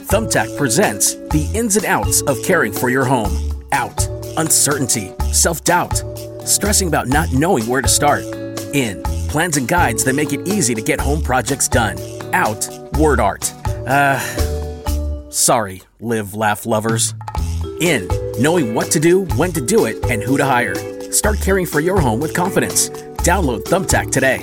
Thumbtack presents the ins and outs of caring for your home. Out, uncertainty, self-doubt, stressing about not knowing where to start. In, plans and guides that make it easy to get home projects done. Out, word art. Sorry, live, laugh lovers. In, knowing what to do, when to do it, and who to hire. Start caring for your home with confidence. Download Thumbtack today.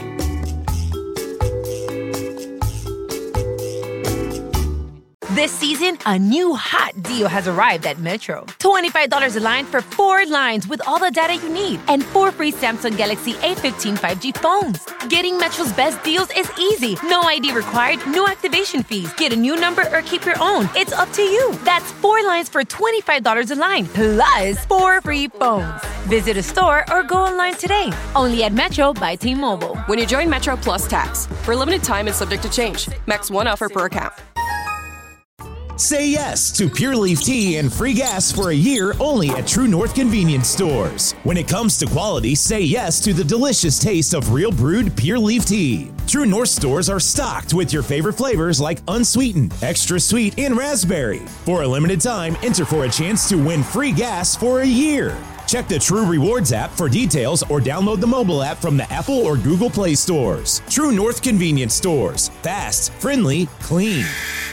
This season, a new hot deal has arrived at Metro. $25 a line for 4 lines with all the data you need and 4 free Samsung Galaxy A15 5G phones. Getting Metro's best deals is easy. No ID required, no activation fees. Get a new number or keep your own. It's up to you. That's 4 lines for $25 a line, plus 4 free phones. Visit a store or go online today. Only at Metro by T-Mobile. When you join Metro Plus Tax. For a limited time and subject to change. Max 1 offer per account. Say yes to Pure Leaf Tea and free gas for a year only at True North Convenience Stores. When it comes to quality, say yes to the delicious taste of real brewed Pure Leaf Tea. True North stores are stocked with your favorite flavors like unsweetened, extra sweet, and raspberry. For a limited time, enter for a chance to win free gas for a year. Check the True Rewards app for details or download the mobile app from the Apple or Google Play stores. True North Convenience Stores. Fast, friendly, clean.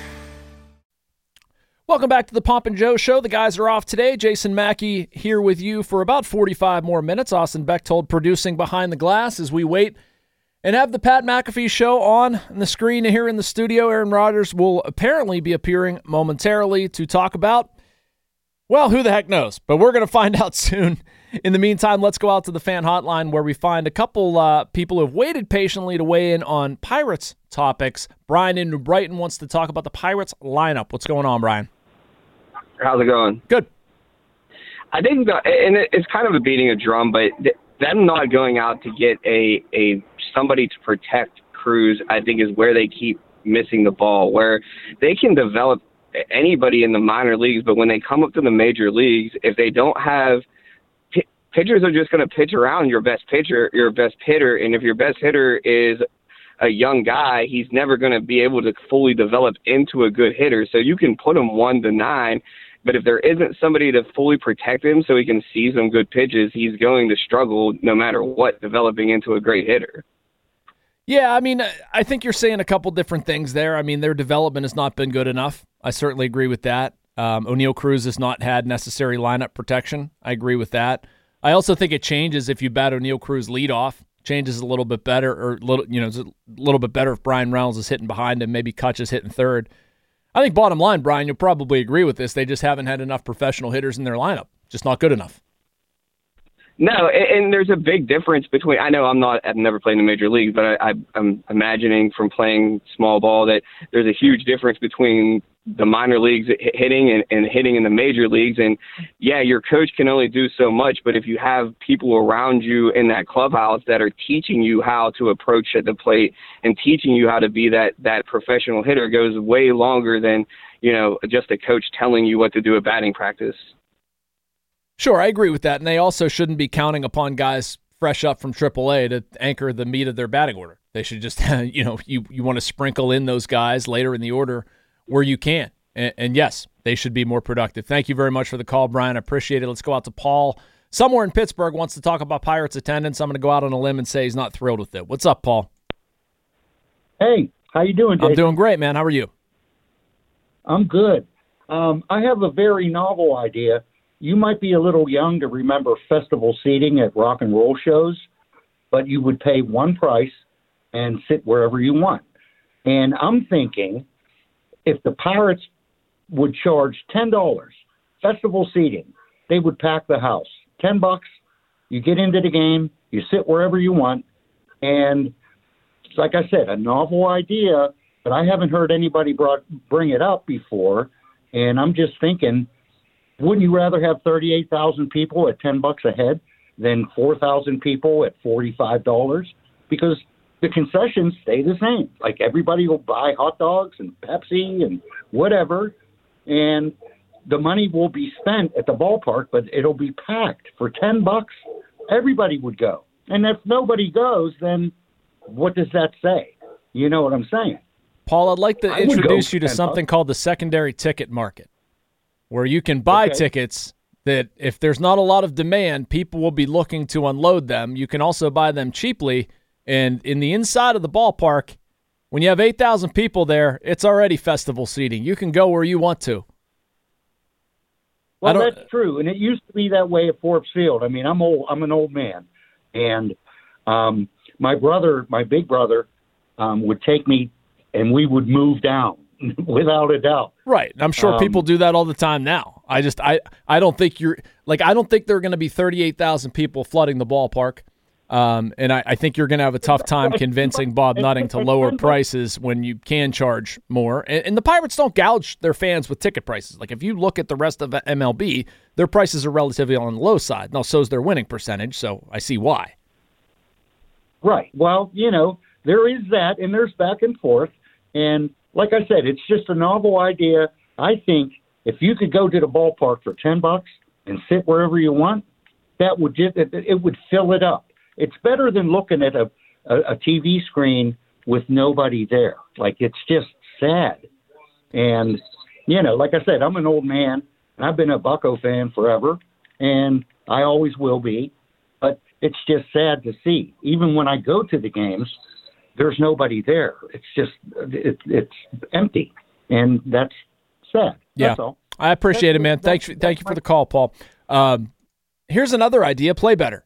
Welcome back to the Pomp and Joe Show. The guys are off today. Jason Mackey here with you for about 45 more minutes. Austin Bechtold producing behind the glass as we wait and have the Pat McAfee Show on the screen here in the studio. Aaron Rodgers will apparently be appearing momentarily to talk about, well, who the heck knows? But we're going to find out soon. In the meantime, let's go out to the fan hotline where we find a couple people who have waited patiently to weigh in on Pirates topics. Brian in New Brighton wants to talk about the Pirates lineup. What's going on, Brian? How's it going? Good. I think, and it's kind of a beating a drum, but them not going out to get a somebody to protect Cruz, I think, is where they keep missing the ball, where they can develop anybody in the minor leagues, but when they come up to the major leagues, if they don't have pitchers are just going to pitch around your best pitcher, your best hitter, and if your best hitter is a young guy, he's never going to be able to fully develop into a good hitter. So you can put him 1-9, but if there isn't somebody to fully protect him so he can see some good pitches, he's going to struggle no matter what developing into a great hitter. Yeah, I mean, I think you're saying a couple different things there. I mean, their development has not been good enough. I certainly agree with that. O'Neal Cruz has not had necessary lineup protection. I agree with that. I also think it changes if you bat O'Neal Cruz leadoff. Changes a little bit better, or it's a little bit better if Brian Reynolds is hitting behind him, maybe Kutch is hitting third. I think bottom line, Brian, you'll probably agree with this. They just haven't had enough professional hitters in their lineup. Just not good enough. No, and there's a big difference between. I know I've never played in the major league, but I'm imagining from playing small ball that there's a huge difference between the minor leagues hitting and hitting in the major leagues. And yeah, your coach can only do so much, but if you have people around you in that clubhouse that are teaching you how to approach at the plate and teaching you how to be that professional hitter, goes way longer than, just a coach telling you what to do at batting practice. Sure, I agree with that. And they also shouldn't be counting upon guys fresh up from AAA to anchor the meat of their batting order. They should just, you want to sprinkle in those guys later in the order where you can. And yes, they should be more productive. Thank you very much for the call, Brian. I appreciate it. Let's go out to Paul. Somewhere in Pittsburgh wants to talk about Pirates attendance. I'm going to go out on a limb and say he's not thrilled with it. What's up, Paul? Hey, how you doing, Jason? I'm doing great, man. How are you? I'm good. I have a very novel idea. You might be a little young to remember festival seating at rock and roll shows, but you would pay one price and sit wherever you want. And I'm thinking if the Pirates would charge $10, festival seating, they would pack the house. $10, you get into the game, you sit wherever you want, and like I said, a novel idea, but I haven't heard anybody bring it up before, and I'm just thinking, wouldn't you rather have 38,000 people at $10 a head than 4,000 people at $45? Because the concessions stay the same. Like everybody will buy hot dogs and Pepsi and whatever, and the money will be spent at the ballpark, but it'll be packed. For $10, everybody would go. And if nobody goes, then what does that say? You know what I'm saying? Paul, I'd like to introduce you to $10. something called the secondary ticket market, where you can buy tickets that if there's not a lot of demand, people will be looking to unload them. You can also buy them cheaply. And in the inside of the ballpark, when you have 8,000 people there, it's already festival seating. You can go where you want to. Well, that's true, and it used to be that way at Forbes Field. I mean, I'm old. I'm an old man, and my big brother, would take me, and we would move down without a doubt. Right. I'm sure people do that all the time now. I don't think I don't think there are going to be 38,000 people flooding the ballpark. And I think you're going to have a tough time convincing Bob Nutting to lower prices when you can charge more. And the Pirates don't gouge their fans with ticket prices. Like, if you look at the rest of MLB, their prices are relatively on the low side. Now, so is their winning percentage, so I see why. Right. Well, there is that, and there's back and forth. And like I said, it's just a novel idea. I think if you could go to the ballpark for $10 and sit wherever you want, it would fill it up. It's better than looking at a TV screen with nobody there. Like, it's just sad. And, like I said, I'm an old man, and I've been a Bucco fan forever, and I always will be. But it's just sad to see. Even when I go to the games, there's nobody there. It's just, it's empty. And that's sad. Yeah. That's all. I appreciate it, man. Thank you for the call, Paul. Here's another idea. Play better.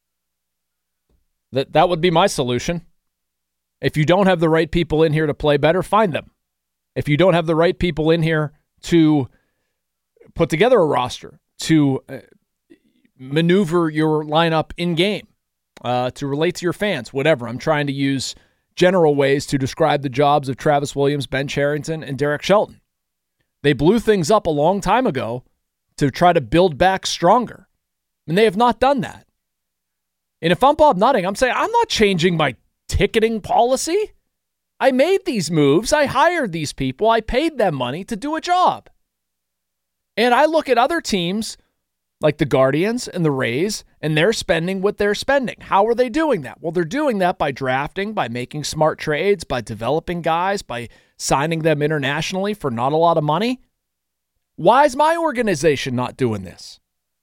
That would be my solution. If you don't have the right people in here to play better, find them. If you don't have the right people in here to put together a roster, to maneuver your lineup in-game, to relate to your fans, whatever. I'm trying to use general ways to describe the jobs of Travis Williams, Ben Cherington, and Derek Shelton. They blew things up a long time ago to try to build back stronger, and they have not done that. And if I'm Bob Nutting, I'm saying I'm not changing my ticketing policy. I made these moves. I hired these people. I paid them money to do a job. And I look at other teams like the Guardians and the Rays, and they're spending what they're spending. How are they doing that? Well, they're doing that by drafting, by making smart trades, by developing guys, by signing them internationally for not a lot of money. Why is my organization not doing this?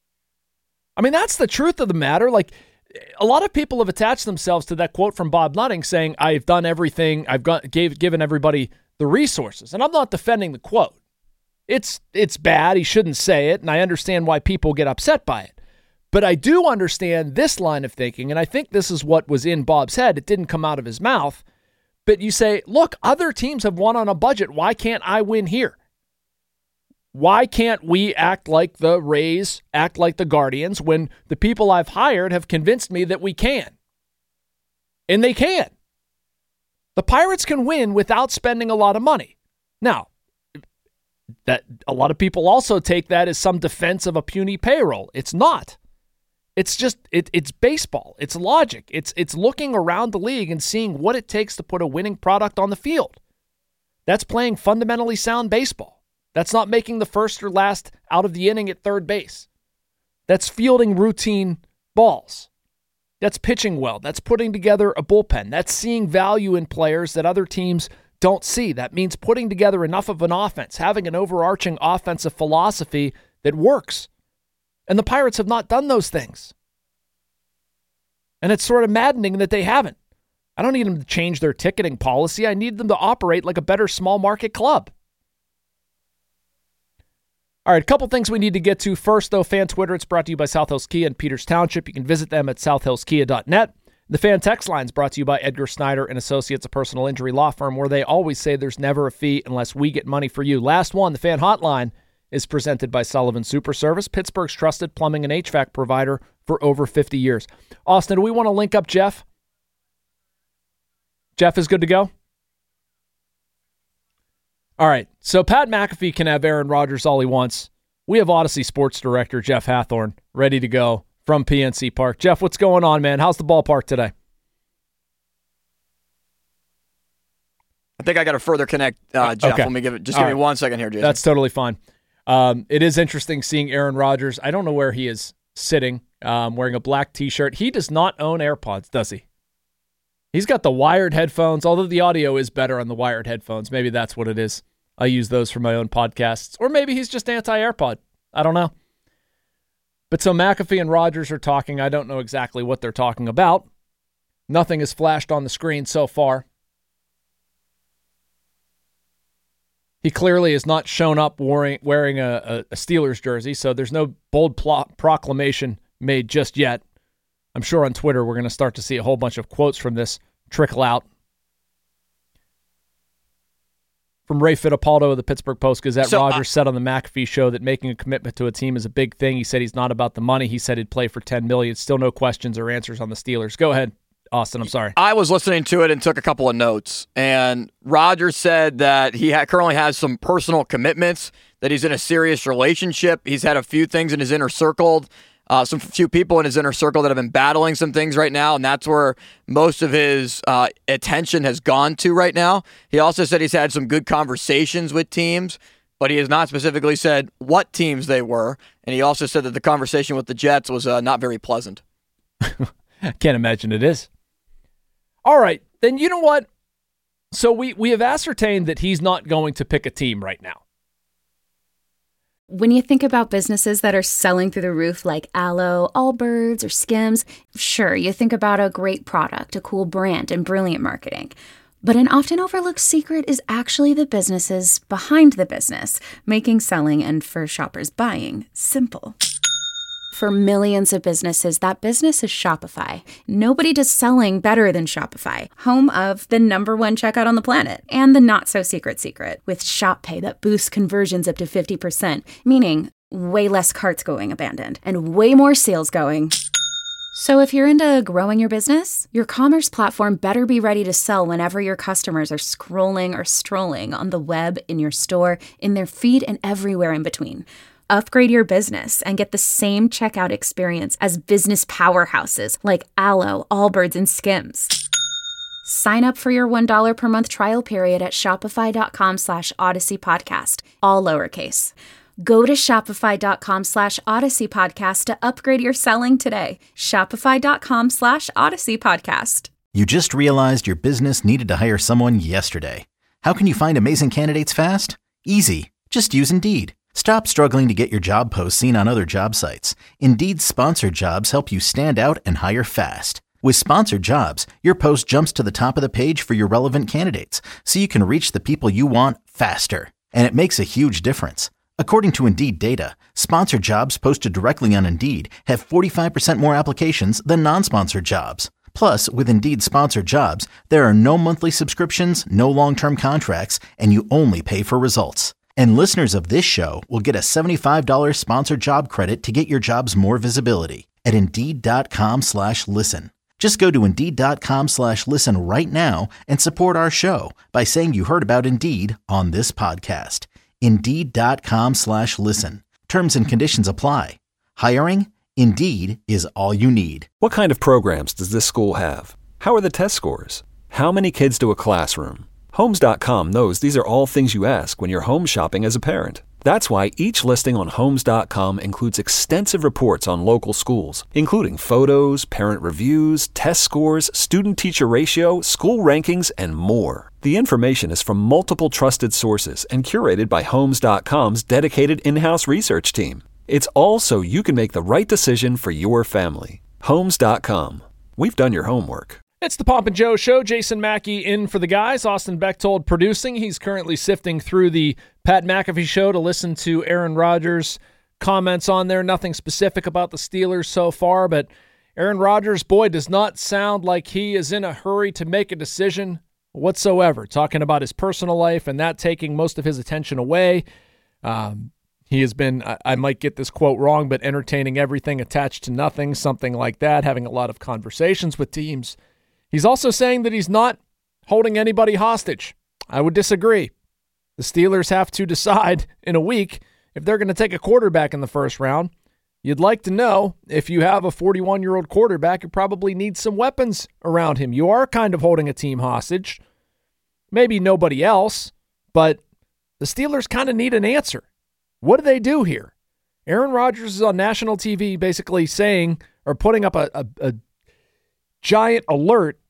I mean, that's the truth of the matter. Like, a lot of people have attached themselves to that quote from Bob Nutting saying, I've done everything, given everybody the resources. And I'm not defending the quote. It's bad. He shouldn't say it, and I understand why people get upset by it. But I do understand this line of thinking, and I think this is what was in Bob's head. It didn't come out of his mouth. But you say, look, other teams have won on a budget. Why can't I win here? Why can't we act like the Rays, act like the Guardians, when the people I've hired have convinced me that we can? And they can. The Pirates can win without spending a lot of money. Now, that a lot of people also take that as some defense of a puny payroll. It's not. It's just, it's baseball. It's logic. It's looking around the league and seeing what it takes to put a winning product on the field. That's playing fundamentally sound baseball. That's not making the first or last out of the inning at third base. That's fielding routine balls. That's pitching well. That's putting together a bullpen. That's seeing value in players that other teams don't see. That means putting together enough of an offense, having an overarching offensive philosophy that works. And the Pirates have not done those things. And it's sort of maddening that they haven't. I don't need them to change their ticketing policy. I need them to operate like a better small market club. All right, a couple things we need to get to. First, though, Fan Twitter. It's brought to you by South Hills Kia in Peters Township. You can visit them at southhillskia.net. The Fan Text Line is brought to you by Edgar Snyder and Associates, a personal injury law firm, where they always say there's never a fee unless we get money for you. Last one, the Fan Hotline, is presented by Sullivan Super Service, Pittsburgh's trusted plumbing and HVAC provider for over 50 years. Austin, do we want to link up Jeff? Jeff is good to go? All right, so Pat McAfee can have Aaron Rodgers all he wants. We have Odyssey Sports Director Jeff Hathorn ready to go from PNC Park. Jeff, what's going on, man? How's the ballpark today? I think I got to further connect, Jeff. Okay. Let me give me 1 second here, Jason. That's totally fine. It is interesting seeing Aaron Rodgers. I don't know where he is sitting, wearing a black T-shirt. He does not own AirPods, does he? He's got the wired headphones, although the audio is better on the wired headphones. Maybe that's what it is. I use those for my own podcasts. Or maybe he's just anti-AirPod. I don't know. But so McAfee and Rodgers are talking. I don't know exactly what they're talking about. Nothing has flashed on the screen so far. He clearly has not shown up wearing a Steelers jersey, so there's no bold proclamation made just yet. I'm sure on Twitter we're going to start to see a whole bunch of quotes from this trickle out. From Ray Fittipaldo of the Pittsburgh Post-Gazette, Rodgers said on the McAfee show that making a commitment to a team is a big thing. He said he's not about the money. He said he'd play for $10 million. Still no questions or answers on the Steelers. Go ahead, Austin. I'm sorry. I was listening to it and took a couple of notes. And Rodgers said that he currently has some personal commitments, that he's in a serious relationship. He's had a few things in his inner circle. Some few people in his inner circle that have been battling some things right now, and that's where most of his attention has gone to right now. He also said he's had some good conversations with teams, but he has not specifically said what teams they were, and he also said that the conversation with the Jets was not very pleasant. I can't imagine it is. All right, then you know what? So we have ascertained that he's not going to pick a team right now. When you think about businesses that are selling through the roof like Aloe, Allbirds, or Skims, sure, you think about a great product, a cool brand, and brilliant marketing. But an often overlooked secret is actually the businesses behind the business, making selling and for shoppers buying simple. For millions of businesses, that business is Shopify. Nobody does selling better than Shopify, home of the #1 checkout on the planet, and the not-so-secret secret, with Shop Pay that boosts conversions up to 50%, meaning way less carts going abandoned, and way more sales going. So if you're into growing your business, your commerce platform better be ready to sell whenever your customers are scrolling or strolling on the web, in your store, in their feed, and everywhere in between. Upgrade your business and get the same checkout experience as business powerhouses like Aloe, Allbirds, and Skims. Sign up for your $1 per month trial period at shopify.com/Odyssey Podcast, all lowercase. Go to shopify.com/Odyssey Podcast to upgrade your selling today. Shopify.com/Odyssey Podcast. You just realized your business needed to hire someone yesterday. How can you find amazing candidates fast? Easy. Just use Indeed. Stop struggling to get your job posts seen on other job sites. Indeed's sponsored jobs help you stand out and hire fast. With sponsored jobs, your post jumps to the top of the page for your relevant candidates, so you can reach the people you want faster. And it makes a huge difference. According to Indeed data, sponsored jobs posted directly on Indeed have 45% more applications than non-sponsored jobs. Plus, with Indeed sponsored jobs, there are no monthly subscriptions, no long-term contracts, and you only pay for results. And listeners of this show will get a $75 sponsored job credit to get your jobs more visibility at Indeed.com/listen. Just go to Indeed.com/listen right now and support our show by saying you heard about Indeed on this podcast. Indeed.com/listen. Terms and conditions apply. Hiring? Indeed is all you need. What kind of programs does this school have? How are the test scores? How many kids do a classroom? Homes.com knows these are all things you ask when you're home shopping as a parent. That's why each listing on Homes.com includes extensive reports on local schools, including photos, parent reviews, test scores, student-teacher ratio, school rankings, and more. The information is from multiple trusted sources and curated by Homes.com's dedicated in-house research team. It's all so you can make the right decision for your family. Homes.com. We've done your homework. It's the Pomp and Joe Show. Jason Mackey in for the guys. Austin Bechtold producing. He's currently sifting through the Pat McAfee show to listen to Aaron Rodgers' comments on there. Nothing specific about the Steelers so far, but Aaron Rodgers, boy, does not sound like he is in a hurry to make a decision whatsoever. Talking about his personal life and that taking most of his attention away. He has been, I might get this quote wrong, but entertaining everything attached to nothing, something like that, having a lot of conversations with teams. He's also saying that he's not holding anybody hostage. I would disagree. The Steelers have to decide in a week if they're going to take a quarterback in the first round. You'd like to know if you have a 41-year-old quarterback, you probably need some weapons around him. You are kind of holding a team hostage. Maybe nobody else, but the Steelers kind of need an answer. What do they do here? Aaron Rodgers is on national TV basically saying or putting up a giant alert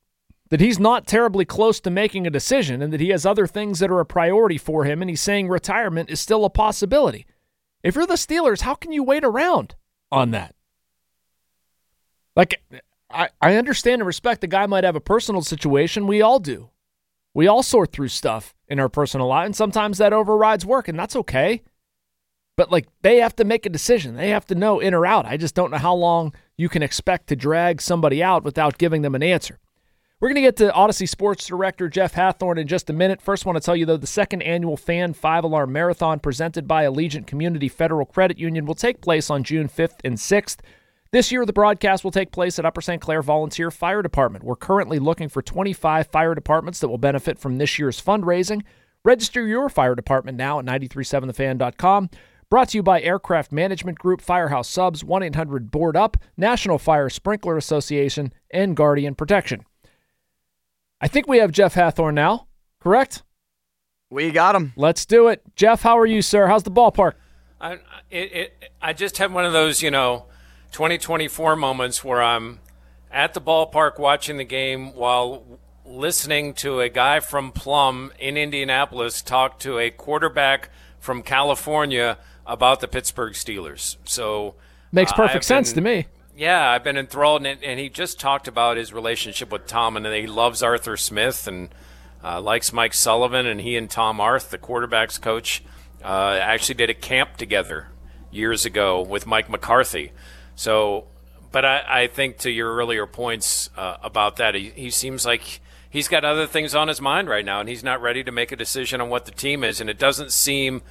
that he's not terribly close to making a decision and that he has other things that are a priority for him, and he's saying retirement is still a possibility. If you're the Steelers, how can you wait around on that? Like, I understand and respect the guy might have a personal situation. We all do. We all sort through stuff in our personal life, and sometimes that overrides work, and that's okay. But, like, they have to make a decision. They have to know in or out. I just don't know how long you can expect to drag somebody out without giving them an answer. We're going to get to Odyssey Sports Director Jeff Hathhorn in just a minute. First, want to tell you, though, the second annual Fan 5-Alarm Marathon presented by Allegiant Community Federal Credit Union will take place on June 5th and 6th. This year, the broadcast will take place at Upper St. Clair Volunteer Fire Department. We're currently looking for 25 fire departments that will benefit from this year's fundraising. Register your fire department now at 937thefan.com. Brought to you by Aircraft Management Group, Firehouse Subs, 1-800-BOARD-UP, National Fire Sprinkler Association, and Guardian Protection. I think we have Jeff Hathhorn now, correct? We got him. Let's do it. Jeff, how are you, sir? How's the ballpark? I just had one of those, 2024 moments where I'm at the ballpark watching the game while listening to a guy from Plum in Indianapolis talk to a quarterback from California about the Pittsburgh Steelers. So makes perfect sense to me. Yeah, I've been enthralled, and he just talked about his relationship with Tom, and he loves Arthur Smith and likes Mike Sullivan, and he and Tom Arth, the quarterback's coach, actually did a camp together years ago with Mike McCarthy. So, but I think to your earlier points about that, he seems like he's got other things on his mind right now, and he's not ready to make a decision on what the team is, and it doesn't seem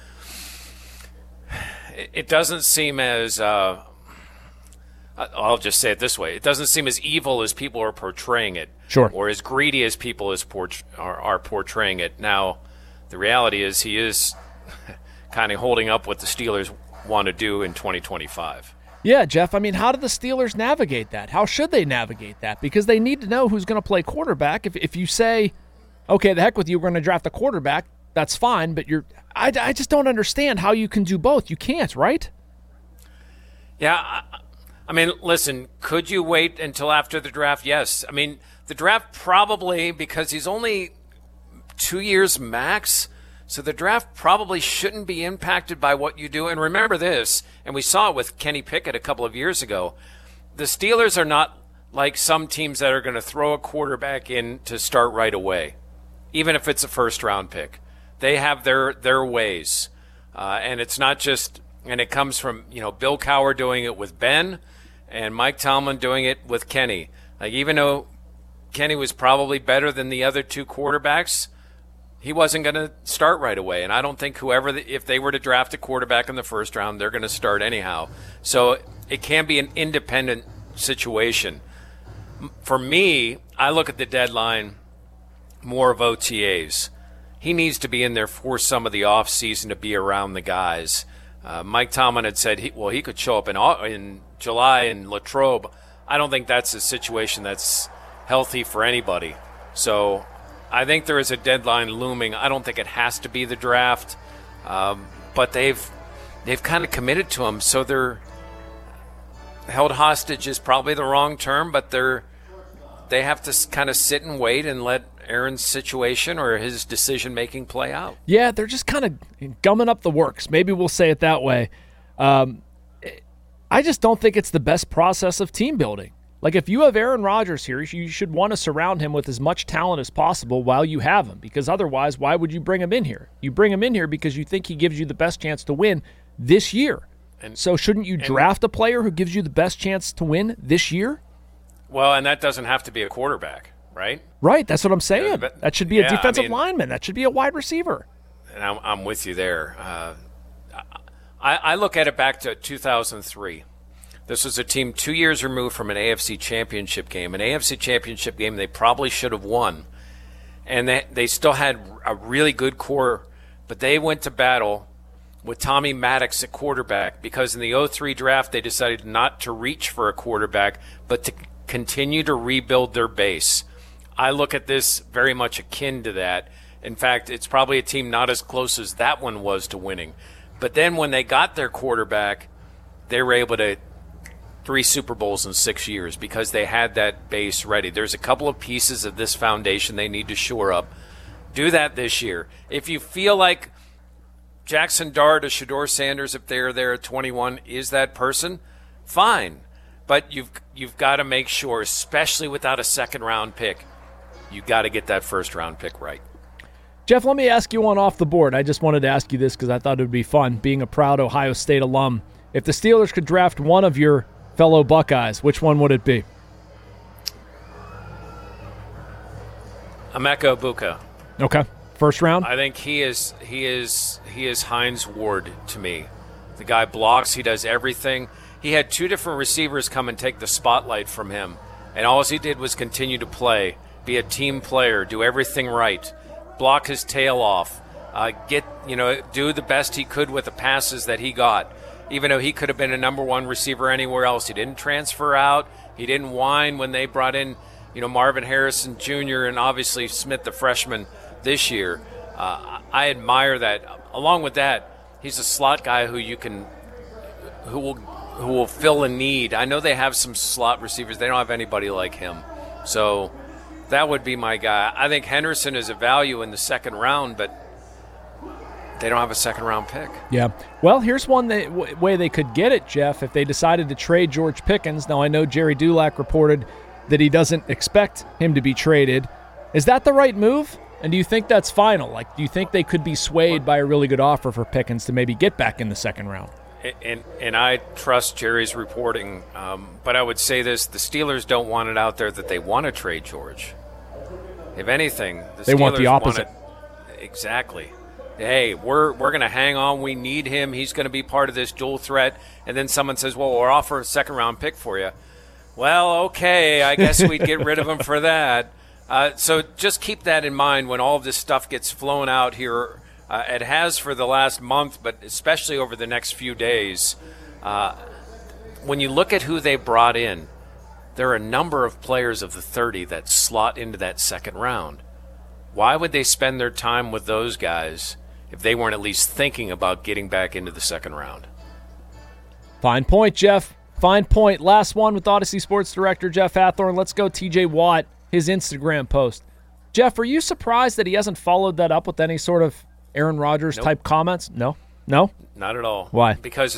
as I'll just say it this way. It doesn't seem as evil as people are portraying it. Sure. Or as greedy as people are portraying it. Now, the reality is he is kind of holding up what the Steelers want to do in 2025. Yeah, Jeff, I mean, how do the Steelers navigate that? How should they navigate that? Because they need to know who's going to play quarterback. If you say, okay, the heck with you, we're going to draft a quarterback, that's fine, but I just don't understand how you can do both. You can't, right? Yeah, I mean, listen, could you wait until after the draft? Yes. I mean, the draft probably, because he's only 2 years max, so the draft probably shouldn't be impacted by what you do. And remember this, and we saw it with Kenny Pickett a couple of years ago, the Steelers are not like some teams that are going to throw a quarterback in to start right away, even if it's a first-round pick. They have their ways, and it's not just – and it comes from, Bill Cowher doing it with Ben and Mike Tomlin doing it with Kenny. Like, even though Kenny was probably better than the other two quarterbacks, he wasn't going to start right away. And I don't think if they were to draft a quarterback in the first round, they're going to start anyhow. So it can be an independent situation. For me, I look at the deadline more of OTAs. He needs to be in there for some of the offseason to be around the guys. Mike Tomlin had said he could show up in July in Latrobe. I don't think that's a situation that's healthy for anybody. So I think there is a deadline looming. I don't think it has to be the draft, but they've kind of committed to him. So they're held hostage is probably the wrong term, but they have to kind of sit and wait and let Aaron's situation or his decision-making play out. Yeah, they're just kind of gumming up the works. Maybe we'll say it that way. I just don't think it's the best process of team building. Like, if you have Aaron Rodgers here, you should want to surround him with as much talent as possible while you have him, because otherwise, why would you bring him in here? You bring him in here because you think he gives you the best chance to win this year. So shouldn't you draft a player who gives you the best chance to win this year? Well, and that doesn't have to be a quarterback, right? Right, that's what I'm saying. That should be a defensive lineman. That should be a wide receiver. And I'm with you there. I look at it back to 2003. This was a team 2 years removed from an AFC championship game. An AFC championship game they probably should have won. And they still had a really good core, but they went to battle with Tommy Maddox at quarterback because in the 2003 draft they decided not to reach for a quarterback, but to continue to rebuild their base. I look at this very much akin to that. In fact, it's probably a team not as close as that one was to winning. But then when they got their quarterback, they were able to 3 Super Bowls in 6 years because they had that base ready. There's a couple of pieces of this foundation they need to shore up. Do that this year. If you feel like Jackson Dart or Shedeur Sanders, if they're there at 21, is that person, fine. But you've got to make sure, especially without a second-round pick, you got to get that first-round pick right. Jeff, let me ask you one off the board. I just wanted to ask you this because I thought it would be fun, being a proud Ohio State alum. If the Steelers could draft one of your fellow Buckeyes, which one would it be? Emeka Egbuka. Okay. First round? I think he is Hines Ward to me. The guy blocks, he does everything. He had 2 different receivers come and take the spotlight from him, and all he did was continue to play, be a team player, do everything right, block his tail off, do the best he could with the passes that he got. Even though he could have been a number 1 receiver anywhere else, he didn't transfer out. He didn't whine when they brought in, Marvin Harrison Jr. and obviously Smith, the freshman, this year. I admire that. Along with that, he's a slot guy who will fill a need. I know they have some slot receivers. They don't have anybody like him. So that would be my guy. I think Henderson is a value in the second round, but they don't have a second-round pick. Yeah. Well, here's one way they could get it, Jeff, if they decided to trade George Pickens. Now, I know Jerry Dulac reported that he doesn't expect him to be traded. Is that the right move? And do you think that's final? Like, do you think they could be swayed by a really good offer for Pickens to maybe get back in the second round? And I trust Jerry's reporting, but I would say this: the Steelers don't want it out there that they want to trade George. If anything, they want the opposite. Exactly. Hey, we're going to hang on. We need him. He's going to be part of this dual threat. And then someone says, well, we'll offer a second-round pick for you. Well, okay, I guess we'd get rid of him for that. So just keep that in mind when all of this stuff gets flown out here. It has for the last month, but especially over the next few days. When you look at who they brought in, there are a number of players of the 30 that slot into that second round. Why would they spend their time with those guys if they weren't at least thinking about getting back into the second round? Fine point, Jeff. Fine point. Last one with Odyssey Sports Director Jeff Hathorn. Let's go TJ Watt, his Instagram post. Jeff, are you surprised that he hasn't followed that up with any sort of Aaron Rodgers type comments? No? Not at all. Why? Because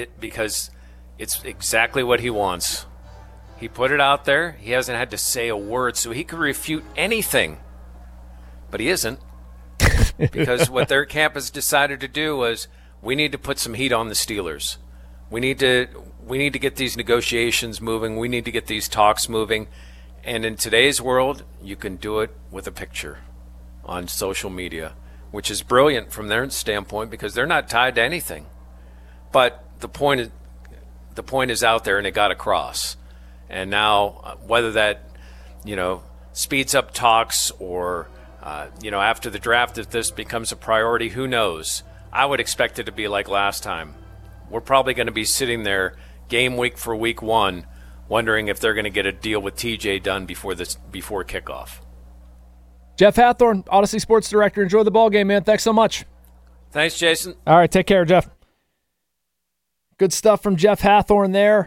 it's exactly what he wants. He put it out there. He hasn't had to say a word, so he could refute anything. But he isn't. Because what their camp has decided to do was, we need to put some heat on the Steelers. We need to get these negotiations moving. We need to get these talks moving. And in today's world, you can do it with a picture on social media, which is brilliant from their standpoint because they're not tied to anything. But the point is out there, and it got across. And now, whether that speeds up talks or after the draft, if this becomes a priority, who knows? I would expect it to be like last time. We're probably going to be sitting there game week for week 1, wondering if they're going to get a deal with TJ done before kickoff. Jeff Hathorn, Odyssey Sports Director. Enjoy the ball game, man. Thanks so much. Thanks, Jason. All right, take care, Jeff. Good stuff from Jeff Hathorn there.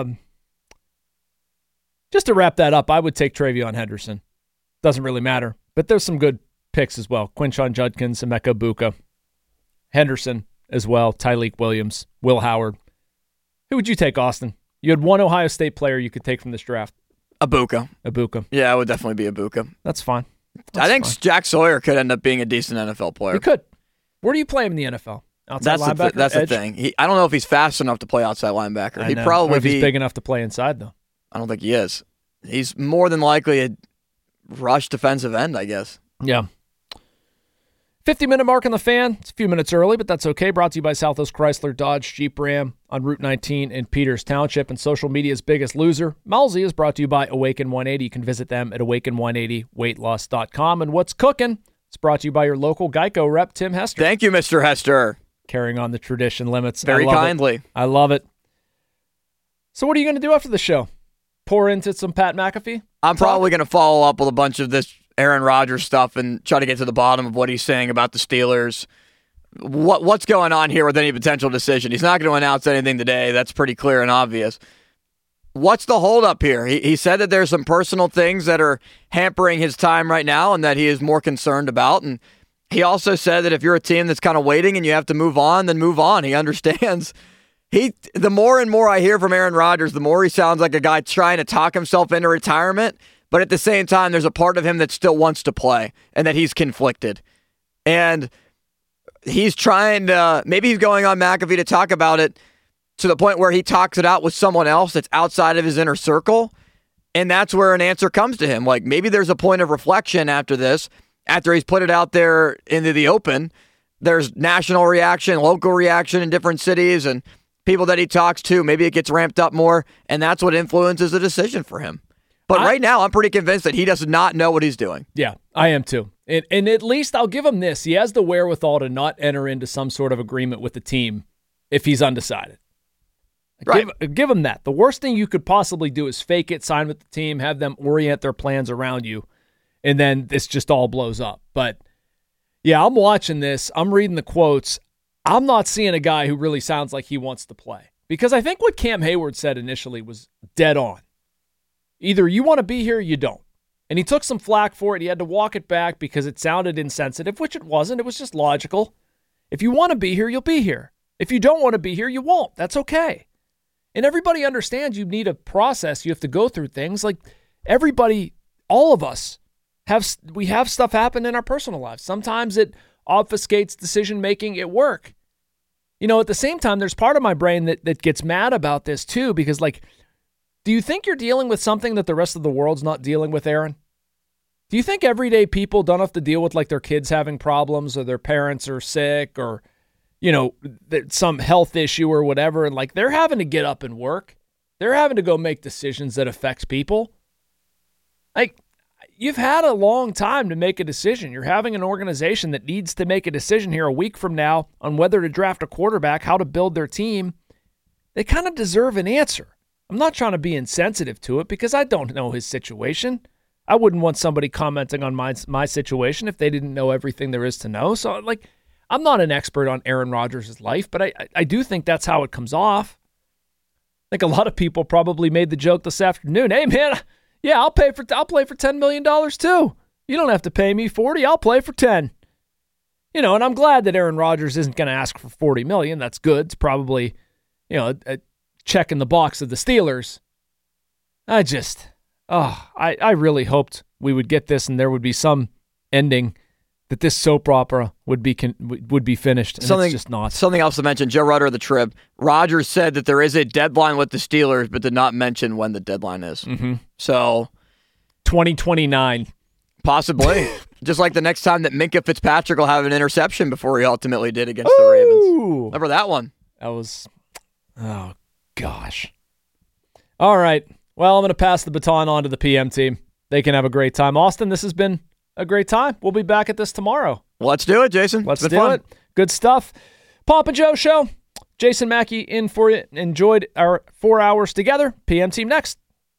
Just to wrap that up, I would take Travion Henderson. Doesn't really matter. But there's some good picks as well. Quinshon Judkins, Emeka Egbuka, Henderson as well, Tyleik Williams, Will Howard. Who would you take, Austin? You had one Ohio State player you could take from this draft. Egbuka. Yeah, it would definitely be Egbuka. That's fine. I think Jack Sawyer could end up being a decent NFL player. He could. Where do you play him in the NFL? Outside linebacker? That's the thing. I don't know if he's fast enough to play outside linebacker. He'd probably if he's big enough to play inside, though. I don't think he is. He's more than likely a rush defensive end, I guess. Yeah. 50-minute mark on the Fan. It's a few minutes early, but that's okay. Brought to you by Southwest Chrysler Dodge Jeep Ram on Route 19 in Peters Township. And social media's biggest loser, Malzy, is brought to you by Awaken 180. You can visit them at awaken180weightloss.com. And what's cooking? It's brought to you by your local Geico rep, Tim Hester. Thank you, Mr. Hester. Carrying on the tradition limits. Very kindly. I love it. So what are you going to do after the show? Pour into some Pat McAfee? I'm probably going to follow up with a bunch of this Aaron Rodgers stuff and try to get to the bottom of what he's saying about the Steelers. What's going on here with any potential decision? He's not going to announce anything today. That's pretty clear and obvious. what's the holdup here? He said that there's some personal things that are hampering his time right now and that he is more concerned about. And he also said that if you're a team that's kind of waiting and you have to move on, then move on. He understands. The more and more I hear from Aaron Rodgers, the more he sounds like a guy trying to talk himself into retirement. But at the same time, there's a part of him that still wants to play and that he's conflicted. And he's trying to, maybe he's going on McAfee to talk about it to the point where he talks it out with someone else that's outside of his inner circle. And that's where an answer comes to him. Like maybe there's a point of reflection after this, after he's put it out there into the open. There's national reaction, local reaction in different cities and people that he talks to. Maybe it gets ramped up more. And that's what influences the decision for him. But right now, I'm pretty convinced that he does not know what he's doing. Yeah, I am too. And at least I'll give him this. He has the wherewithal to not enter into some sort of agreement with the team if he's undecided. Right. Give him that. The worst thing you could possibly do is fake it, sign with the team, have them orient their plans around you, and then this just all blows up. But, yeah, I'm watching this. I'm reading the quotes. I'm not seeing a guy who really sounds like he wants to play. Because I think what Cam Hayward said initially was dead on. Either you want to be here or you don't. And he took some flack for it. He had to walk it back because it sounded insensitive, which it wasn't. It was just logical. If you want to be here, you'll be here. If you don't want to be here, you won't. That's okay. And everybody understands you need a process. You have to go through things. Like everybody, all of us, have stuff happen in our personal lives. Sometimes it obfuscates decision-making at work. You know, at the same time, there's part of my brain that gets mad about this too because, like, do you think you're dealing with something that the rest of the world's not dealing with, Aaron? Do you think everyday people don't have to deal with like their kids having problems or their parents are sick or, you know, some health issue or whatever, and like they're having to get up and work? They're having to go make decisions that affect people. Like, you've had a long time to make a decision. You're having an organization that needs to make a decision here a week from now on whether to draft a quarterback, how to build their team. They kind of deserve an answer. I'm not trying to be insensitive to it because I don't know his situation. I wouldn't want somebody commenting on my situation if they didn't know everything there is to know. So, like, I'm not an expert on Aaron Rodgers' life, but I do think that's how it comes off. I think a lot of people probably made the joke this afternoon. Hey, man, yeah, I'll play for $10 million too. You don't have to pay me $40. I'll play for 10. You know, and I'm glad that Aaron Rodgers isn't going to ask for $40 million. That's good. It's probably, you know, a check in the box of the Steelers. I really hoped we would get this and there would be some ending that this soap opera would be finished. And it's just not. Something else to mention, Joe Rutter of the Trib. Rodgers said that there is a deadline with the Steelers, but did not mention when the deadline is. Mm-hmm. So 2029. Possibly. Just like the next time that Minkah Fitzpatrick will have an interception before he ultimately did against the Ravens. Remember that one? That was, oh, gosh. All right. Well, I'm going to pass the baton on to the PM team. They can have a great time. Austin, this has been a great time. We'll be back at this tomorrow. Let's do it, Jason. Let's do it. Good stuff. Pomp and Joe Show. Jason Mackey in for you. Enjoyed our 4 hours together. PM team next.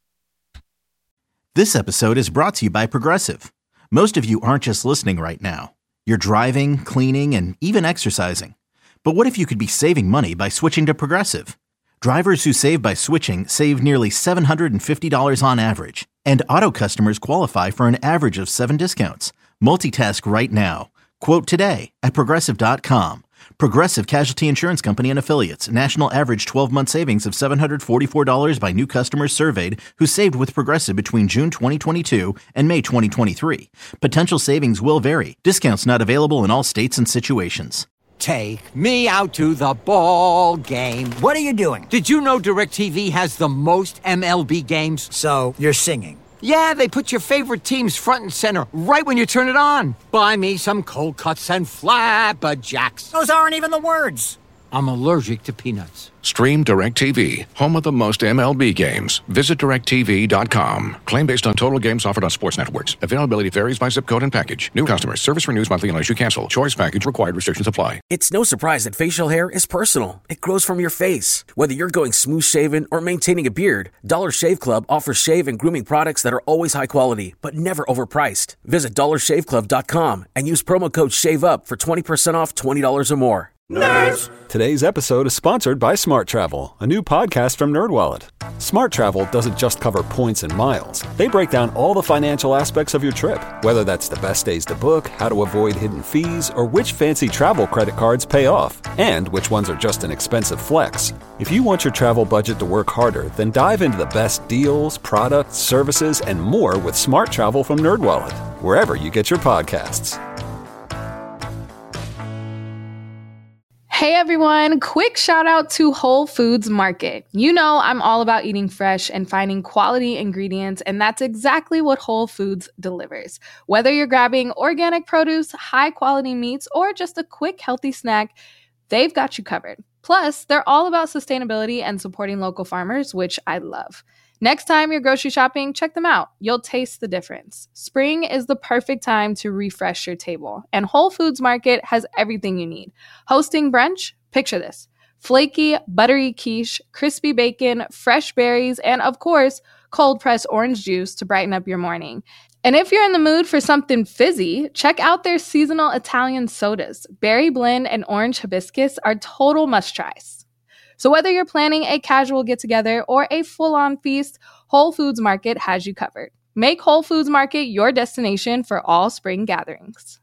This episode is brought to you by Progressive. Most of you aren't just listening right now. You're driving, cleaning, and even exercising. But what if you could be saving money by switching to Progressive? Drivers who save by switching save nearly $750 on average. And auto customers qualify for an average of 7 discounts. Multitask right now. Quote today at Progressive.com. Progressive Casualty Insurance Company and Affiliates. National average 12-month savings of $744 by new customers surveyed who saved with Progressive between June 2022 and May 2023. Potential savings will vary. Discounts not available in all states and situations. Take me out to the ball game. What are you doing? Did you know DirecTV has the most MLB games? So, you're singing. Yeah, they put your favorite teams front and center right when you turn it on. Buy me some cold cuts and flapjacks. Those aren't even the words. I'm allergic to peanuts. Stream DirecTV, home of the most MLB games. Visit DirecTV.com. Claim based on total games offered on sports networks. Availability varies by zip code and package. New customers. Service renews monthly unless you cancel. Choice package required. Restrictions apply. It's no surprise that facial hair is personal. It grows from your face. Whether you're going smooth shaven or maintaining a beard, Dollar Shave Club offers shave and grooming products that are always high quality, but never overpriced. Visit DollarShaveClub.com and use promo code SHAVEUP for 20% off $20 or more. Nerds! Today's episode is sponsored by Smart Travel, a new podcast from NerdWallet. Smart Travel doesn't just cover points and miles. They break down all the financial aspects of your trip, whether that's the best days to book, how to avoid hidden fees, or which fancy travel credit cards pay off, and which ones are just an expensive flex. If you want your travel budget to work harder, then dive into the best deals, products, services, and more with Smart Travel from NerdWallet, wherever you get your podcasts. Hey everyone, quick shout out to Whole Foods Market. You know I'm all about eating fresh and finding quality ingredients, and that's exactly what Whole Foods delivers. Whether you're grabbing organic produce, high quality meats, or just a quick healthy snack, they've got you covered. Plus, they're all about sustainability and supporting local farmers, which I love. Next time you're grocery shopping, check them out. You'll taste the difference. Spring is the perfect time to refresh your table, and Whole Foods Market has everything you need. Hosting brunch? Picture this. Flaky, buttery quiche, crispy bacon, fresh berries, and of course, cold-pressed orange juice to brighten up your morning. And if you're in the mood for something fizzy, check out their seasonal Italian sodas. Berry blend and orange hibiscus are total must-tries. So whether you're planning a casual get-together or a full-on feast, Whole Foods Market has you covered. Make Whole Foods Market your destination for all spring gatherings.